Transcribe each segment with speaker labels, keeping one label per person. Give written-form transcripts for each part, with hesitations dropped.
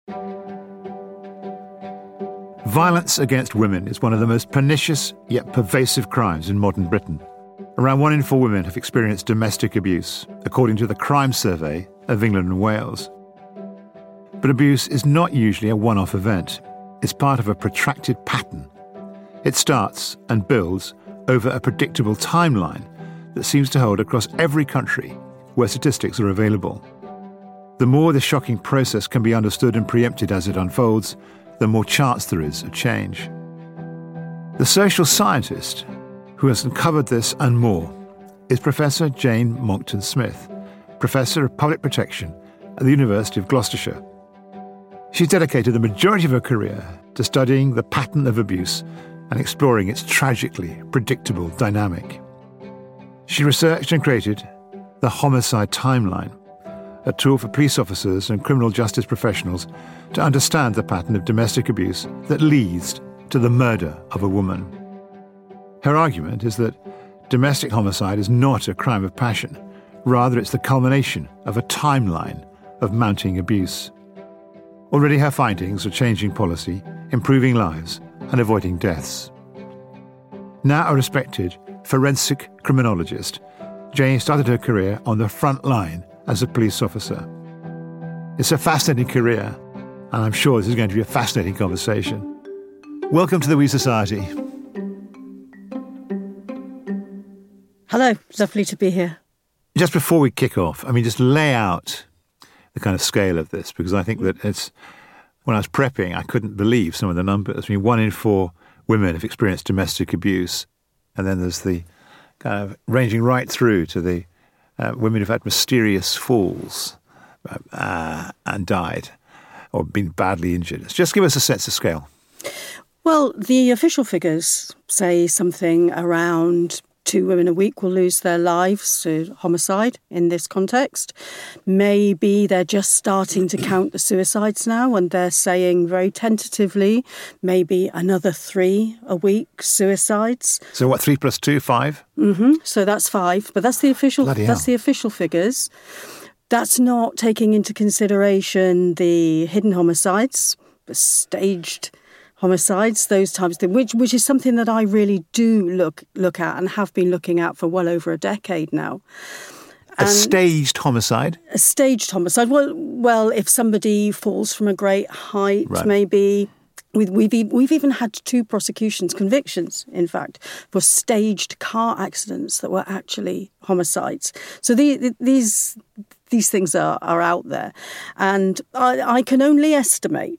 Speaker 1: Violence against women is one of the most pernicious yet pervasive crimes in modern Britain. Around 1 in 4 women have experienced domestic abuse, according to the Crime Survey of England and Wales. But abuse is not usually a one-off event. It's part of a protracted pattern. It starts and builds over a predictable timeline that seems to hold across every country where statistics are available. The more the shocking process can be understood and preempted as it unfolds, the more chance there is of change. The social scientist who has uncovered this and more is Professor Jane Monckton-Smith, Professor of Public Protection at the University of Gloucestershire. She's dedicated the majority of her career to studying the pattern of abuse and exploring its tragically predictable dynamic. She researched and created the Homicide Timeline, a tool for police officers and criminal justice professionals to understand the pattern of domestic abuse that leads to the murder of a woman. Her argument is that domestic homicide is not a crime of passion. Rather, it's the culmination of a timeline of mounting abuse. Already her findings are changing policy, improving lives, and avoiding deaths. Now a respected forensic criminologist, Jane started her career on the front line as a police officer. It's a fascinating career, and I'm sure this is going to be a fascinating conversation. Welcome to the We Society.
Speaker 2: Hello, lovely to be here.
Speaker 1: Just before we kick off, just lay out the kind of scale of this, because I think that when I was prepping, I couldn't believe some of the numbers. 1 in 4 women have experienced domestic abuse, and then there's the kind of ranging right through to the women who've had mysterious falls and died or been badly injured. Just give us a sense of scale.
Speaker 2: Well, the official figures say something around 2 women a week will lose their lives to homicide in this context. Maybe they're just starting to count the suicides now, and they're saying very tentatively maybe another 3 a week suicides.
Speaker 1: So what, 3 plus 2, 5?
Speaker 2: Mm-hmm. So that's 5, but that's the official figures. That's not taking into consideration the hidden homicides, the staged homicides, those types of things, which is something that I really do look at and have been looking at for well over a decade now.
Speaker 1: A staged homicide?
Speaker 2: A staged homicide. Well, if somebody falls from a great height, right. Maybe. We've even had 2 convictions, in fact, for staged car accidents that were actually homicides. So these things are out there. And I can only estimate,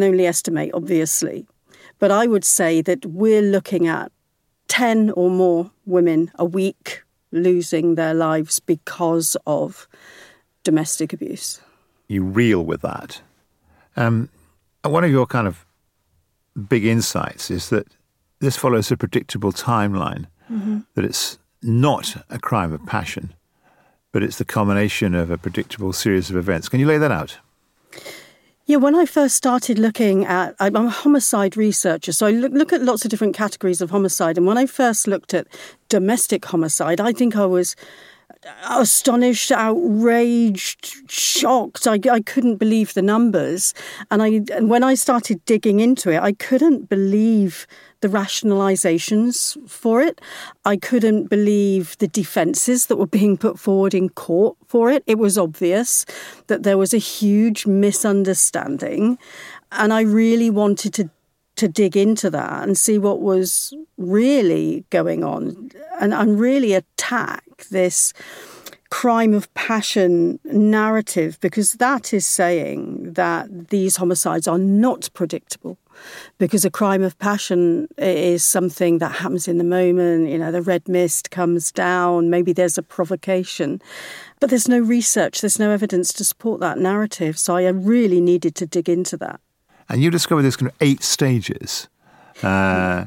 Speaker 2: obviously, but I would say that we're looking at 10 or more women a week losing their lives because of domestic abuse.
Speaker 1: You reel with that. One of your kind of big insights is that this follows a predictable timeline, that it's not a crime of passion, but it's the culmination of a predictable series of events. Can you lay that out?
Speaker 2: Yeah, when I first started looking at, I'm a homicide researcher, so I look at lots of different categories of homicide. And when I first looked at domestic homicide, I think I was astonished, outraged, shocked. I couldn't believe the numbers. And when I started digging into it, I couldn't believe the rationalizations for it. I couldn't believe the defences that were being put forward in court for it. It was obvious that there was a huge misunderstanding. And I really wanted to dig into that and see what was really going on and really attack this crime of passion narrative, because that is saying that these homicides are not predictable, because a crime of passion is something that happens in the moment. The red mist comes down, maybe there's a provocation, but there's no research, there's no evidence to support that narrative. So I really needed to dig into that.
Speaker 1: And you discovered there's kind of 8 stages. Man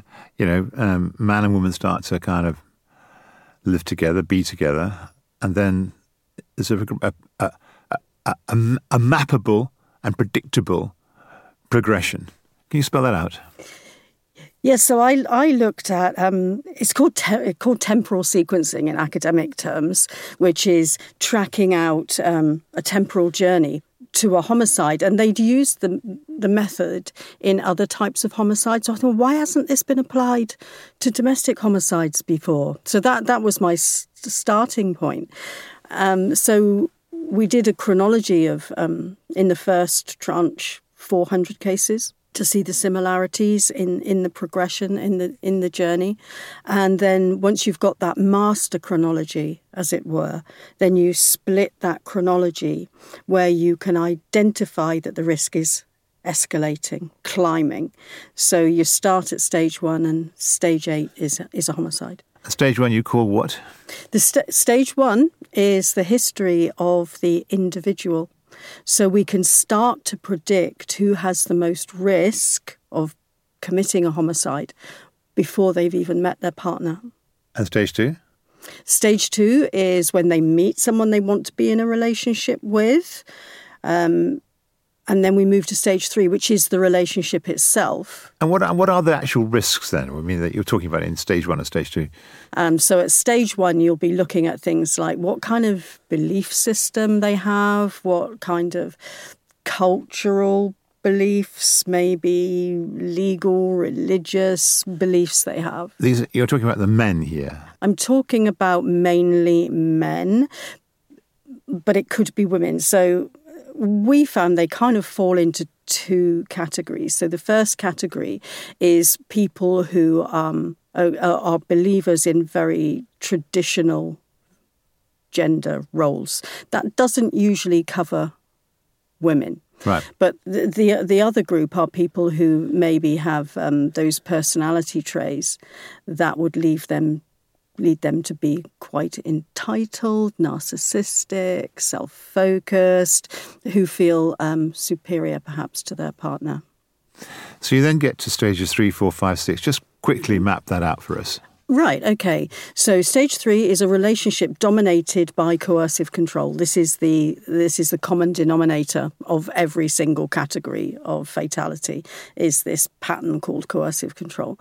Speaker 1: and woman start to kind of live together, be together, and then there's a mappable and predictable progression. Can you spell that out?
Speaker 2: Yes, so I looked at, it's called temporal sequencing in academic terms, which is tracking out a temporal journey to a homicide, and they'd used the method in other types of homicides. So I thought, why hasn't this been applied to domestic homicides before? So that was my starting point. So we did a chronology of, in the first tranche, 400 cases to see the similarities in the progression, in the journey. And then once you've got that master chronology, as it were, then you split that chronology where you can identify that the risk is escalating, climbing. So you start at stage 1 and stage 8 is a homicide.
Speaker 1: Stage 1 you call what?
Speaker 2: The stage 1 is the history of the individual. So we can start to predict who has the most risk of committing a homicide before they've even met their partner.
Speaker 1: And stage 2?
Speaker 2: Stage 2 is when they meet someone they want to be in a relationship with. And then we move to stage 3, which is the relationship itself.
Speaker 1: And what are the actual risks then? I mean, that you're talking about in stage 1 and stage 2?
Speaker 2: So at stage 1, you'll be looking at things like what kind of belief system they have, what kind of cultural beliefs, maybe legal, religious beliefs they have.
Speaker 1: You're talking about the men here?
Speaker 2: I'm talking about mainly men, but it could be women. So we found they kind of fall into 2 categories. So the first category is people who are believers in very traditional gender roles. That doesn't usually cover women.
Speaker 1: Right.
Speaker 2: But the other group are people who maybe have those personality traits that would lead them to be quite entitled, narcissistic, self-focused, who feel superior perhaps to their partner.
Speaker 1: So you then get to stages 3, 4, 5, 6. Just quickly map that out for us.
Speaker 2: Right, okay. So stage 3 is a relationship dominated by coercive control. This is the common denominator of every single category of fatality, is this pattern called coercive control.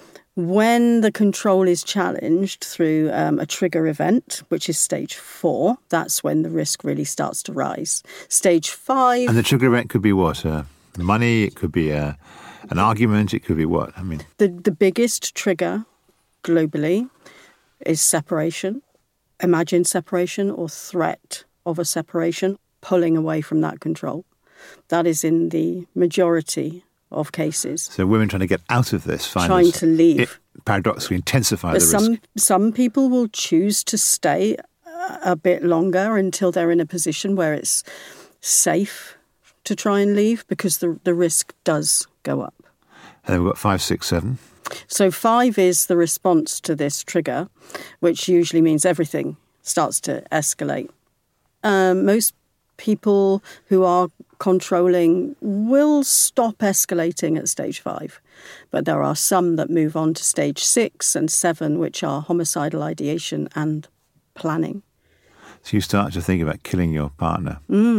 Speaker 2: When the control is challenged through a trigger event, which is stage 4, that's when the risk really starts to rise. Stage 5...
Speaker 1: And the trigger event could be what? Money, it could be an argument, it could be what? I mean,
Speaker 2: The biggest trigger globally is separation, imagined separation or threat of a separation, pulling away from that control. That is in the majority of cases.
Speaker 1: So women trying to get out of this,
Speaker 2: trying to leave.
Speaker 1: It paradoxically intensify
Speaker 2: but
Speaker 1: the risk.
Speaker 2: Some people will choose to stay a bit longer until they're in a position where it's safe to try and leave, because the risk does go up.
Speaker 1: And then we've got 5, 6, 7.
Speaker 2: So 5 is the response to this trigger, which usually means everything starts to escalate. Most people who are controlling will stop escalating at stage 5. But there are some that move on to stage 6 and 7, which are homicidal ideation and planning.
Speaker 1: So you start to think about killing your partner.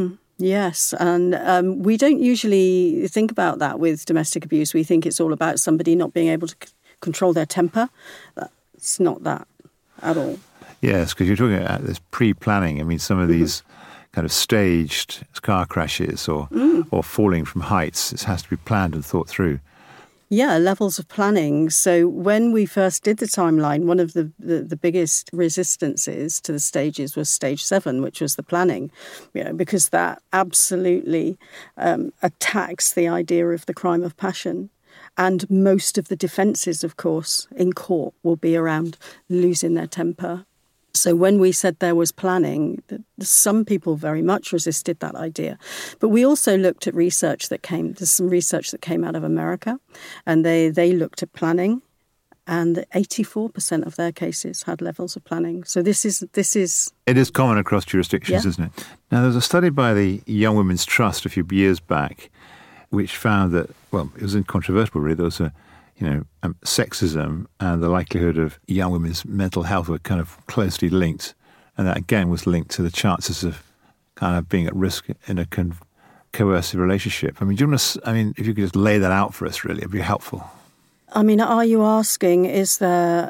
Speaker 2: Yes, and we don't usually think about that with domestic abuse. We think it's all about somebody not being able to control their temper. It's not that at all.
Speaker 1: Yes, because you're talking about this pre-planning. I mean, some of these kind of staged car crashes or falling from heights, it has to be planned and thought through.
Speaker 2: Yeah, levels of planning. So when we first did the timeline, one of the biggest resistances to the stages was stage 7, which was the planning, because that absolutely attacks the idea of the crime of passion. And most of the defences, of course, in court will be around losing their temper. So when we said there was planning, some people very much resisted that idea. But we also looked at there's some research that came out of America, and they looked at planning, and 84% of their cases had levels of planning. So this is...
Speaker 1: It is common across jurisdictions,
Speaker 2: Yeah.
Speaker 1: isn't it? Now, there was a study by the Young Women's Trust a few years back which found that, well, it was incontrovertible, really. There was sexism and the likelihood of young women's mental health were kind of closely linked. And that, again, was linked to the chances of kind of being at risk in a coercive relationship. I mean, if you could just lay that out for us, really, it'd be helpful.
Speaker 2: I mean, are you asking, is there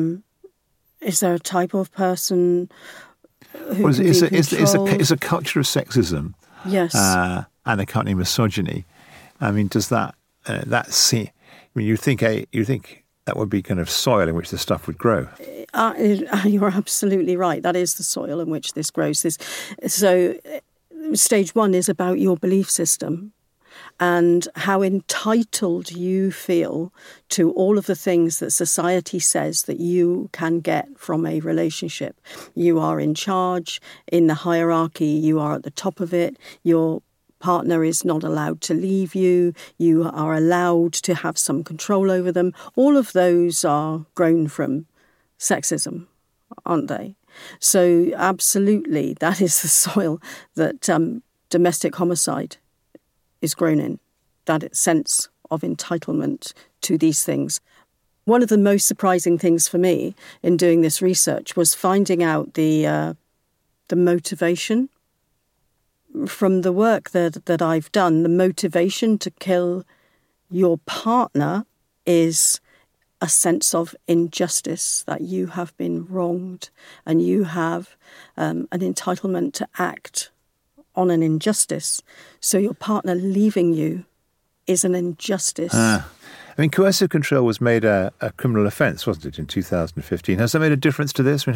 Speaker 2: a type of person who
Speaker 1: It's a culture of sexism
Speaker 2: Yes.
Speaker 1: And accompanying misogyny. I mean, does that seem? I mean, you think that would be kind of soil in which this stuff would grow.
Speaker 2: You're absolutely right. That is the soil in which this grows. So stage one is about your belief system and how entitled you feel to all of the things that society says that you can get from a relationship. You are in charge in the hierarchy. You are at the top of it. Your partner is not allowed to leave you. You are allowed to have some control over them. All of those are grown from sexism, aren't they? So absolutely, that is the soil that domestic homicide is grown in, that sense of entitlement to these things. One of the most surprising things for me in doing this research was finding out the motivation from the work that I've done. The motivation to kill your partner is a sense of injustice, that you have been wronged and you have an entitlement to act on an injustice. So your partner leaving you is an injustice.
Speaker 1: I mean, coercive control was made a criminal offence, wasn't it, in 2015? Has that made a difference to this?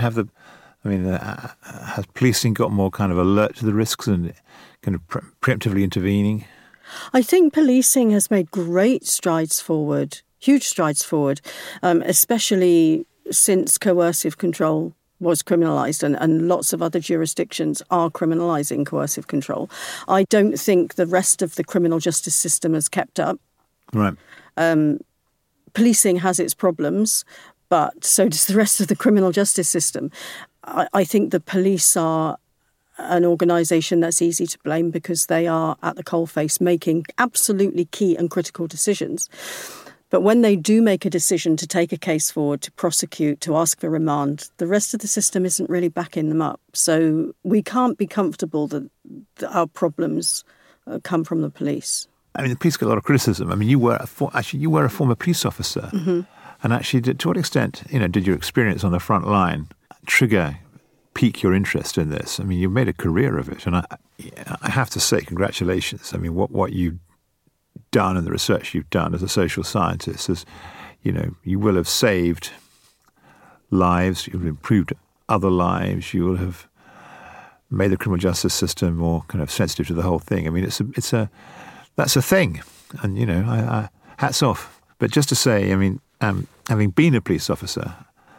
Speaker 1: Has policing got more kind of alert to the risks and kind of preemptively intervening?
Speaker 2: I think policing has made great strides forward, huge strides forward, especially since coercive control was criminalised and lots of other jurisdictions are criminalising coercive control. I don't think the rest of the criminal justice system has kept up.
Speaker 1: Right.
Speaker 2: Policing has its problems, but so does the rest of the criminal justice system. I think the police are an organisation that's easy to blame because they are at the coalface making absolutely key and critical decisions. But when they do make a decision to take a case forward, to prosecute, to ask for remand, the rest of the system isn't really backing them up. So we can't be comfortable that our problems come from the police. I
Speaker 1: mean, the police get a lot of criticism. I mean, you were a former police officer. Mm-hmm. And actually, to what extent, did your experience on the front line pique your interest in this? I mean, you've made a career of it. And I have to say, congratulations. I mean, what you've done and the research you've done as a social scientist is, you will have saved lives, you'll have improved other lives, you will have made the criminal justice system more kind of sensitive to the whole thing. I mean, that's a thing. And, I hats off. But just to say, I mean, having been a police officer,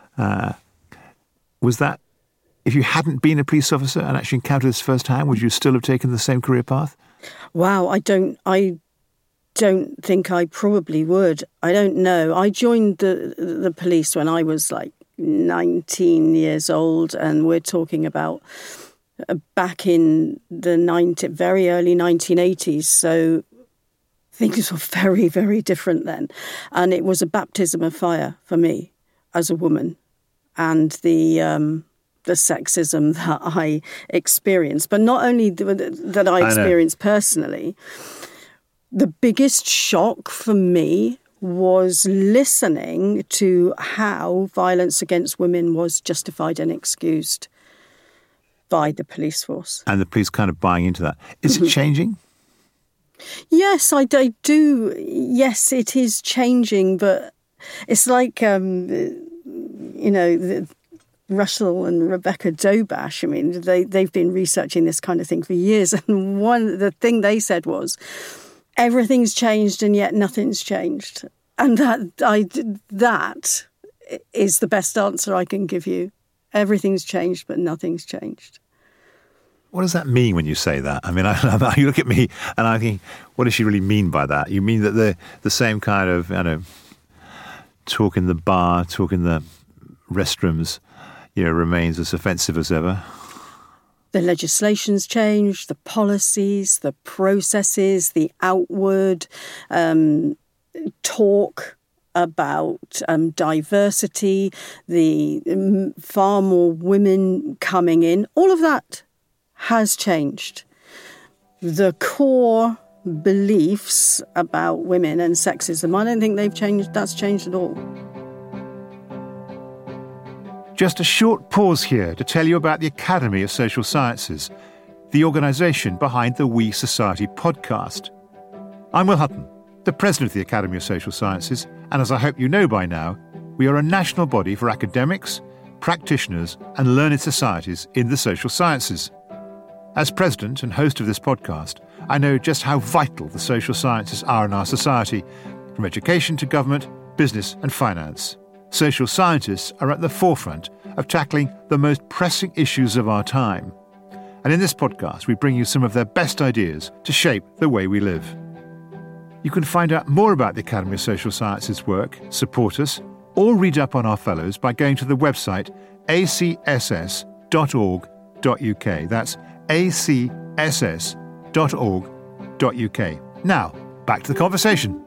Speaker 1: was that, if you hadn't been a police officer and actually encountered this firsthand, would you still have taken the same career path?
Speaker 2: Wow, I don't think I probably would. I don't know. I joined the police when I was like 19 years old, and we're talking about back in the very early 1980s. So things were very, very different then. And it was a baptism of fire for me as a woman, and the sexism that I experienced, but not only that I experienced personally. The biggest shock for me was listening to how violence against women was justified and excused by the police force.
Speaker 1: And the police kind of buying into that. Is it changing?
Speaker 2: Yes, I do. Yes, it is changing, but it's like, Russell and Rebecca Dobash, I mean, they've been researching this kind of thing for years. And the thing they said was, everything's changed and yet nothing's changed. And that is the best answer I can give you. Everything's changed, but nothing's changed.
Speaker 1: What does that mean when you say that? I mean, you look at me and I think, what does she really mean by that? You mean that the same kind of, talk in the bar, talk in the restrooms, remains as offensive as ever?
Speaker 2: The legislation's changed, the policies, the processes, the outward talk about diversity, the far more women coming in. All of that has changed. The core beliefs about women and sexism, I don't think they've changed. That's changed at all.
Speaker 1: Just a short pause here to tell you about the Academy of Social Sciences. the organisation behind the We Society podcast. I'm Will Hutton, the President of the Academy of Social Sciences, and as I hope you know by now, we are a national body for academics, practitioners and learned societies in the social sciences. As President and host of this podcast, I know just how vital the social sciences are in our society, from education to government, business and finance. Social scientists are at the forefront of tackling the most pressing issues of our time. And in this podcast, we bring you some of their best ideas to shape the way we live. You can find out more about the Academy of Social Sciences work, support us, or read up on our fellows by going to the website acss.org.uk. That's acss.org.uk. Now, back to the conversation.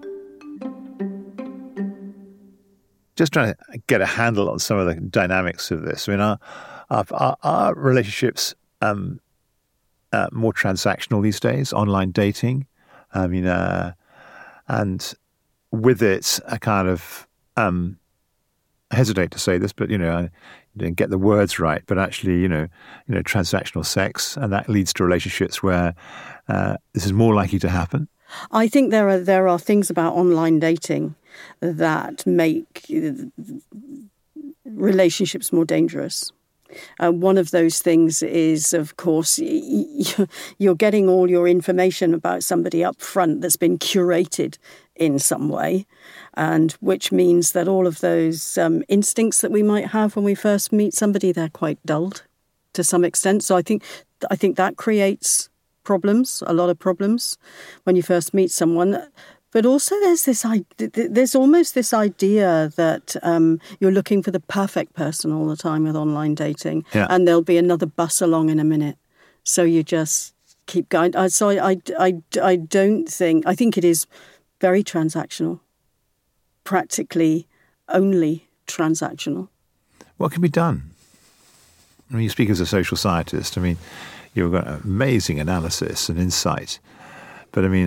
Speaker 1: Just trying to get a handle on some of the dynamics of this. I mean, our relationships more transactional these days, online dating. I mean, and with it, a kind of, I hesitate to say this, but, I didn't get the words right, but actually, transactional sex, and that leads to relationships where this is more likely to happen.
Speaker 2: I think there are things about online dating that make relationships more dangerous. One of those things is, of course, you're getting all your information about somebody up front that's been curated in some way, and which means that all of those instincts that we might have when we first meet somebody, they're quite dulled to some extent. So I think that creates problems, a lot of problems, when you first meet someone. But also there's almost this idea that you're looking for the perfect person all the time with online dating, and there'll be another bus along in a minute. So you just keep going. So I think it is very transactional, practically only transactional.
Speaker 1: What can be done? I mean, you speak as a social scientist. I mean, you've got amazing analysis and insight. But I mean,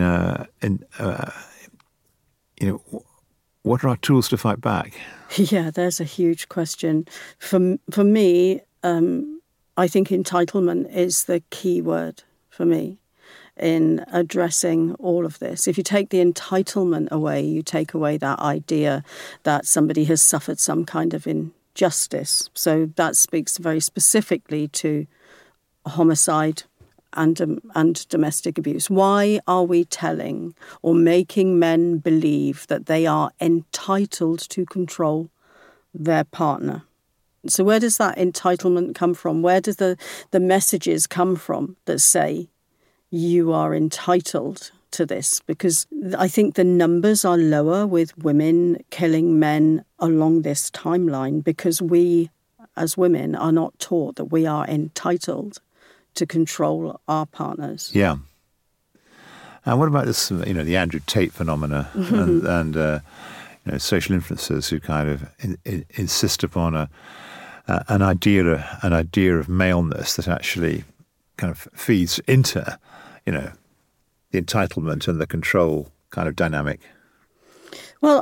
Speaker 1: what are our tools to fight back?
Speaker 2: Yeah, there's a huge question. For me, I think entitlement is the key word for me in addressing all of this. If you take the entitlement away, you take away that idea that somebody has suffered some kind of injustice. So that speaks very specifically to homicide and domestic abuse. Why are we telling or making men believe that they are entitled to control their partner? So where does that entitlement come from? Where does the messages come from that say you are entitled to this? Because I think the numbers are lower with women killing men along this timeline because we, as women, are not taught that we are entitled to control our partners.
Speaker 1: Yeah. And what about this, the Andrew Tate phenomena and social influencers who kind of insist upon an idea of maleness that actually kind of feeds into, the entitlement and the control kind of dynamic?
Speaker 2: Well,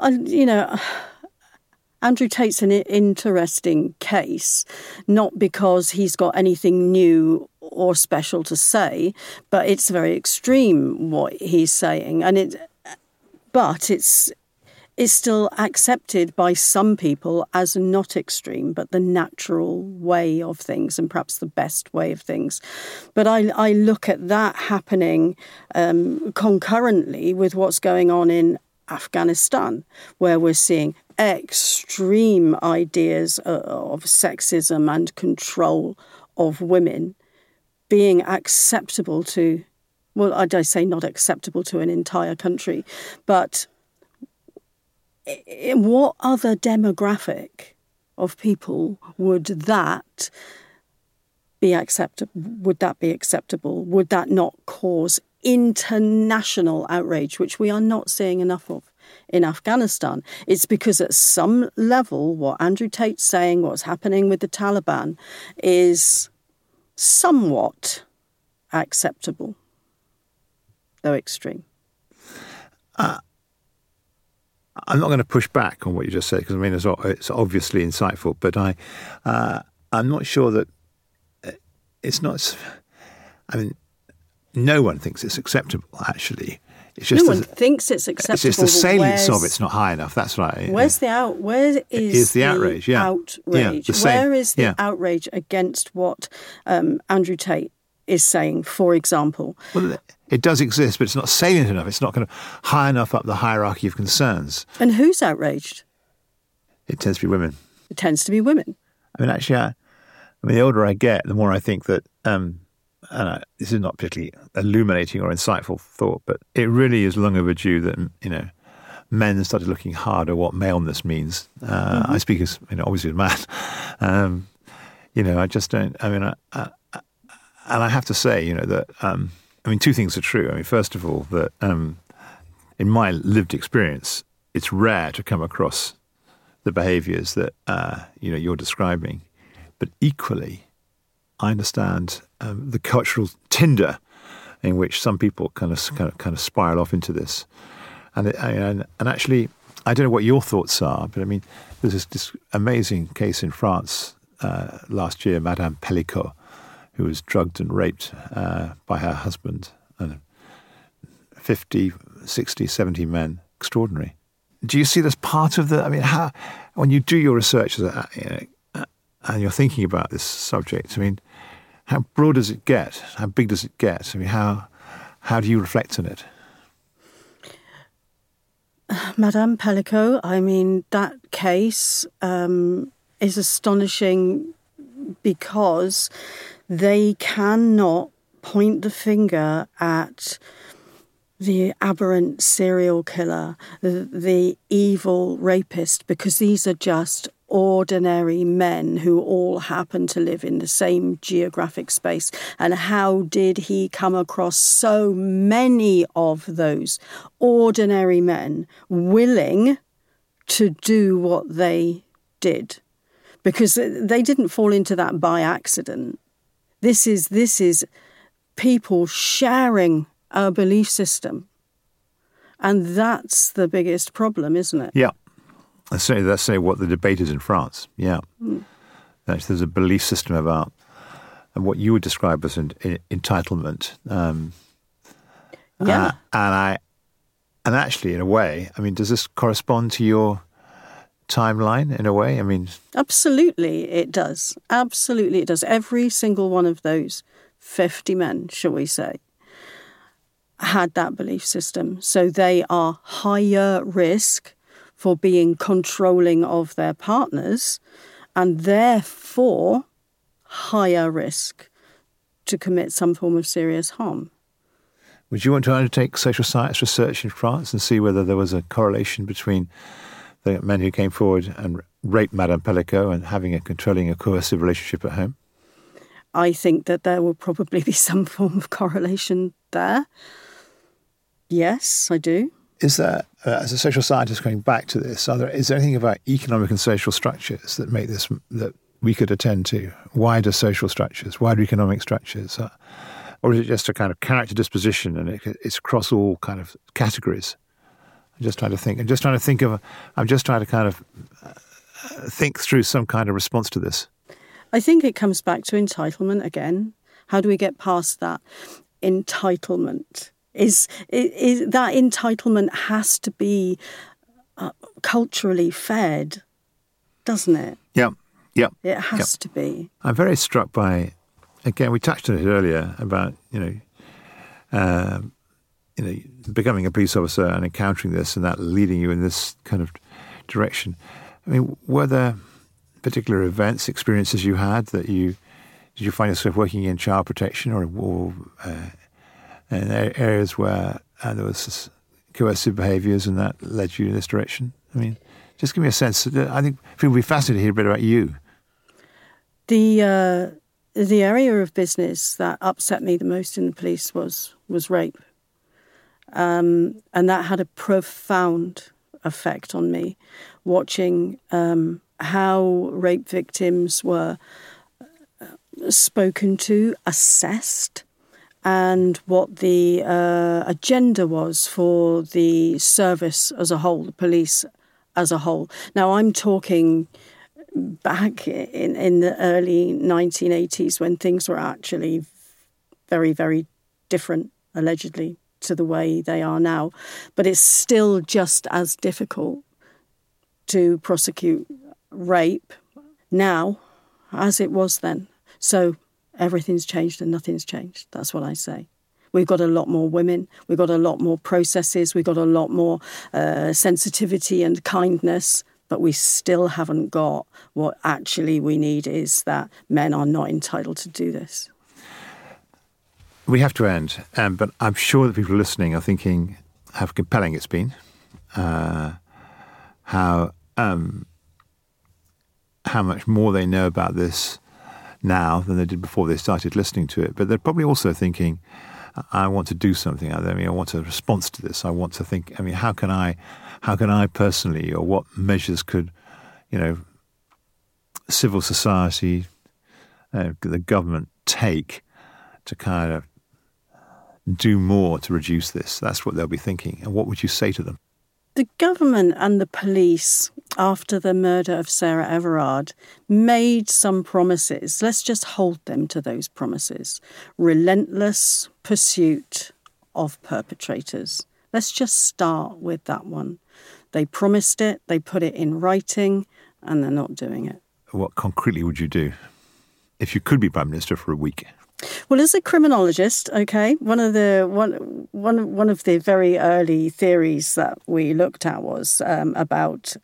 Speaker 2: Andrew Tate's an interesting case, not because he's got anything new or special to say, but it's very extreme what he's saying, but it's still accepted by some people as not extreme, but the natural way of things and perhaps the best way of things. But I look at that happening concurrently with what's going on in Afghanistan, where we're seeing extreme ideas of sexism and control of women being acceptable to, well, I say not acceptable to an entire country, but in what other demographic of people would that be acceptable? Would that be acceptable? Would that not cause international outrage, which we are not seeing enough of in Afghanistan? It's because at some level, what Andrew Tate's saying, what's happening with the Taliban, is somewhat acceptable, though extreme.
Speaker 1: I'm not going to push back on what you just said, because I mean it's obviously insightful, but I'm not sure that it's not. I mean, no one thinks it's acceptable, actually. It's
Speaker 2: just no one thinks it's acceptable.
Speaker 1: It's just the salience of it's not high enough. That's right.
Speaker 2: Where is the outrage?
Speaker 1: Yeah.
Speaker 2: Outrage. Where is the outrage against what Andrew Tate is saying, for example?
Speaker 1: Well, it does exist, but it's not salient enough. It's not kind of high enough up the hierarchy of concerns.
Speaker 2: And who's outraged?
Speaker 1: It tends to be women.
Speaker 2: It tends to be women.
Speaker 1: I mean, actually, the older I get, the more I think that. This is not particularly illuminating or insightful thought, but it really is long overdue that, men started looking hard at what maleness means. I speak as, obviously as a man. I just don't, and I have to say, that, two things are true. First of all, that in my lived experience, it's rare to come across the behaviours that, you're describing. But equally, I understand the cultural tinder in which some people kind of spiral off into this, and actually, I don't know what your thoughts are, but there's this amazing case in France last year, Madame Pellicot, who was drugged and raped by her husband, and 50, 60, 70 men, extraordinary. Do you see this part of the? How when you do your research and you're thinking about this subject, how broad does it get? How big does it get? How do you reflect on it?
Speaker 2: Madame Pellicot, that case is astonishing because they cannot point the finger at the aberrant serial killer, the evil rapist, because these are just ordinary men who all happen to live in the same geographic space. And how did he come across so many of those ordinary men willing to do what they did? Because they didn't fall into that by accident. This is people sharing our belief system. And that's the biggest problem, isn't it?
Speaker 1: Yeah. That's what the debate is in France. Yeah. There's a belief system about what you would describe as entitlement. And actually, in a way, does this correspond to your timeline in a way?
Speaker 2: Absolutely it does. Absolutely it does. Every single one of those 50 men, shall we say, had that belief system. So they are higher risk for being controlling of their partners, and therefore higher risk to commit some form of serious harm.
Speaker 1: Would you want to undertake social science research in France and see whether there was a correlation between the men who came forward and raped Madame Pellicot and having a coercive relationship at home?
Speaker 2: I think that there will probably be some form of correlation there. Yes, I do.
Speaker 1: Is there, as a social scientist going back to this, is there anything about economic and social structures that make this, that we could attend to? Wider social structures, wider economic structures? Or is it just a kind of character disposition and it's across all kind of categories? I'm just trying to think through some kind of response to this.
Speaker 2: I think it comes back to entitlement again. How do we get past that? Entitlement is that entitlement has to be culturally fed, doesn't it?
Speaker 1: Yeah.
Speaker 2: It has to be.
Speaker 1: I'm very struck by, again, we touched on it earlier about becoming a police officer and encountering this and that leading you in this kind of direction. Were there particular events, experiences you had that did you find yourself working in child protection or in areas where there was coercive behaviours and that led you in this direction? Just give me a sense. I think people would be fascinated to hear a bit about you.
Speaker 2: The area of business that upset me the most in the police was rape. And that had a profound effect on me, watching how rape victims were spoken to, assessed, and what the agenda was for the service as a whole, the police as a whole. Now, I'm talking back in the early 1980s when things were actually very, very different, allegedly, to the way they are now. But it's still just as difficult to prosecute rape now as it was then. So everything's changed and nothing's changed. That's what I say. We've got a lot more women. We've got a lot more processes. We've got a lot more sensitivity and kindness. But we still haven't got what actually we need, is that men are not entitled to do this.
Speaker 1: We have to end, but I'm sure that people listening are thinking how compelling it's been, how much more they know about this now than they did before they started listening to it. But they're probably also thinking, I want to do something. I want a response to this. I want to think, how can I personally, or what measures could, civil society, the government take to kind of do more to reduce this? That's what they'll be thinking. And what would you say to them?
Speaker 2: The government and the police, after the murder of Sarah Everard, made some promises. Let's just hold them to those promises. Relentless pursuit of perpetrators. Let's just start with that one. They promised it, they put it in writing, and they're not doing it.
Speaker 1: What concretely would you do if you could be Prime Minister for a week?
Speaker 2: Well, as a criminologist, okay, one of the very early theories that we looked at was about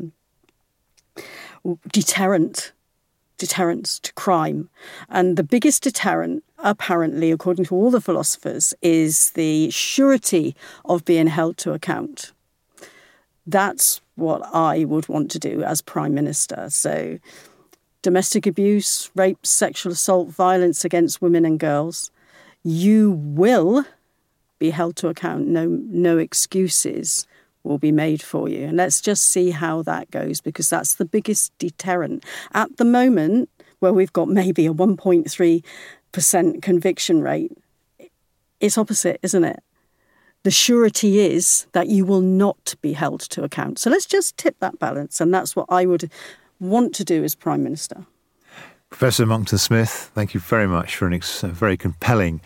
Speaker 2: deterrence to crime. And the biggest deterrent, apparently, according to all the philosophers, is the surety of being held to account. That's what I would want to do as Prime Minister. So domestic abuse, rape, sexual assault, violence against women and girls, you will be held to account. No excuses will be made for you. And let's just see how that goes, because that's the biggest deterrent. At the moment, where we've got maybe a 1.3% conviction rate, it's opposite, isn't it? The surety is that you will not be held to account. So let's just tip that balance. And that's what I would want to do as Prime Minister.
Speaker 1: Professor Monckton-Smith, thank you very much for a very compelling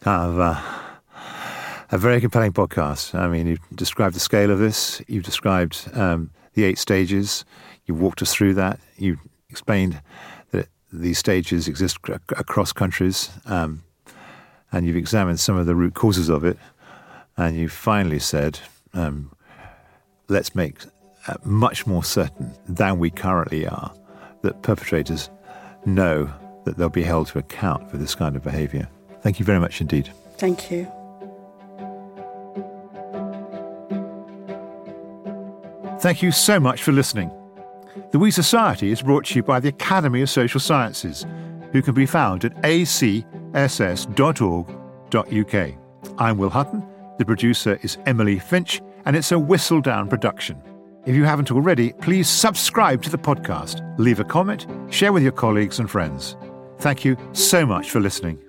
Speaker 1: a very compelling podcast. You've described the scale of this. You've described the 8 stages. You walked us through that. You explained that these stages exist across countries, and you've examined some of the root causes of it. And you finally said, let's make much more certain than we currently are that perpetrators know that they'll be held to account for this kind of behaviour. Thank you very much indeed.
Speaker 2: Thank you.
Speaker 1: Thank you so much for listening. The We Society is brought to you by the Academy of Social Sciences, who can be found at acss.org.uk. I'm Will Hutton, the producer is Emily Finch, and it's a Whistledown production. If you haven't already, please subscribe to the podcast, leave a comment, share with your colleagues and friends. Thank you so much for listening.